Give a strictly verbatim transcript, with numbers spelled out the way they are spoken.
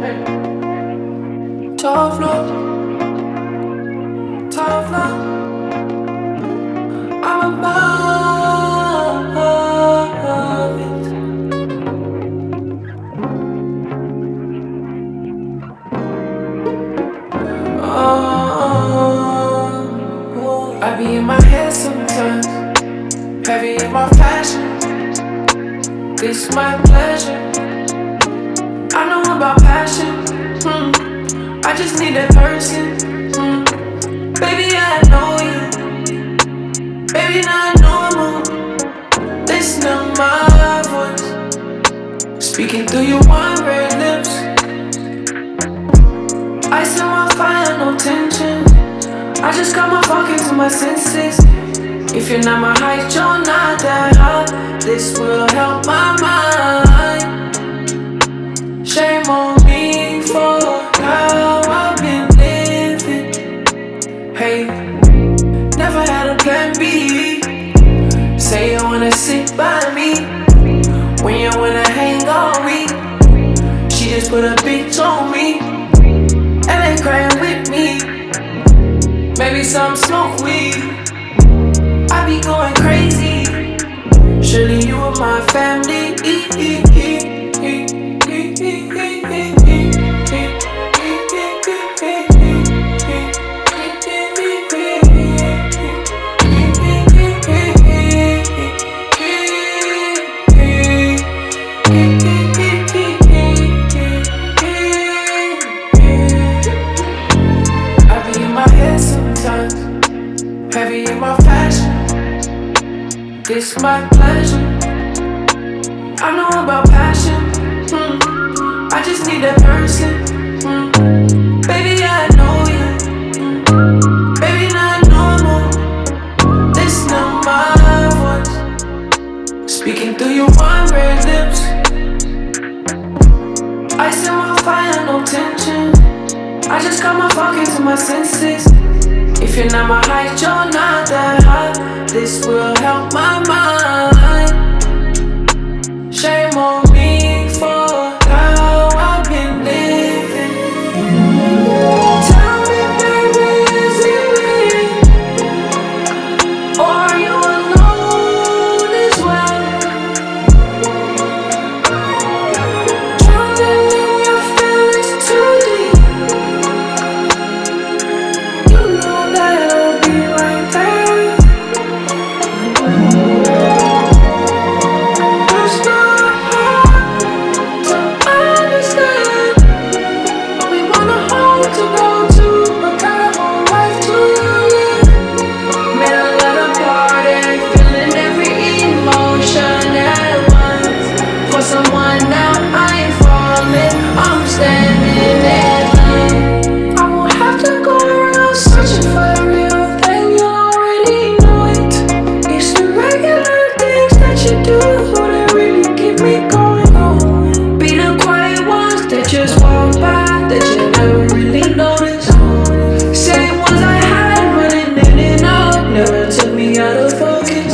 Tough love, tough love. I'm above it. Oh, I be in my head sometimes, heavy in my fashion. This my pleasure. I know about passion. Hmm. I just need that person. Hmm. Baby, I know you. Baby, not normal. Listen to my voice, speaking through your one red lips. Ice in my fire, no tension. I just got my fucking to my senses. If you're not my height, you're not that high. This will help my mind. Shame on me for how I've been living. Hey, never had a plan B. Say you wanna sit by me when you wanna hang on me. She just put a bitch on me and ain't crying with me. Maybe some smoke weed. I be going crazy. Surely you are my family. I be in my head sometimes, heavy in my fashion. This my pleasure. I know about passion. Hmm. I just need that person. Hmm. Baby, I know you. Hmm. Baby, not normal. Listen to my voice, speaking through your one red lips. Ice in my fire, no tension. I just got my fucking to my senses. If you're not my height, you're not that high. This will help my mind. Shame on me for how I've been living. Tell me, baby, is it real? Or are you alone as well? Drowning in your feelings too deep. You know that I'll be right there. It's not hard to understand. We wanna hold to go to, but got a whole life to live. Middle of the party, feeling every emotion at once. For someone now I ain't falling, I'm standing in line. I won't have to go around searching for the real thing, you already know it. It's the regular things that you do that really keep me going on. Be the quiet ones that just walk by, that you never really notice. Same ones I had running in and out, never took me out of focus.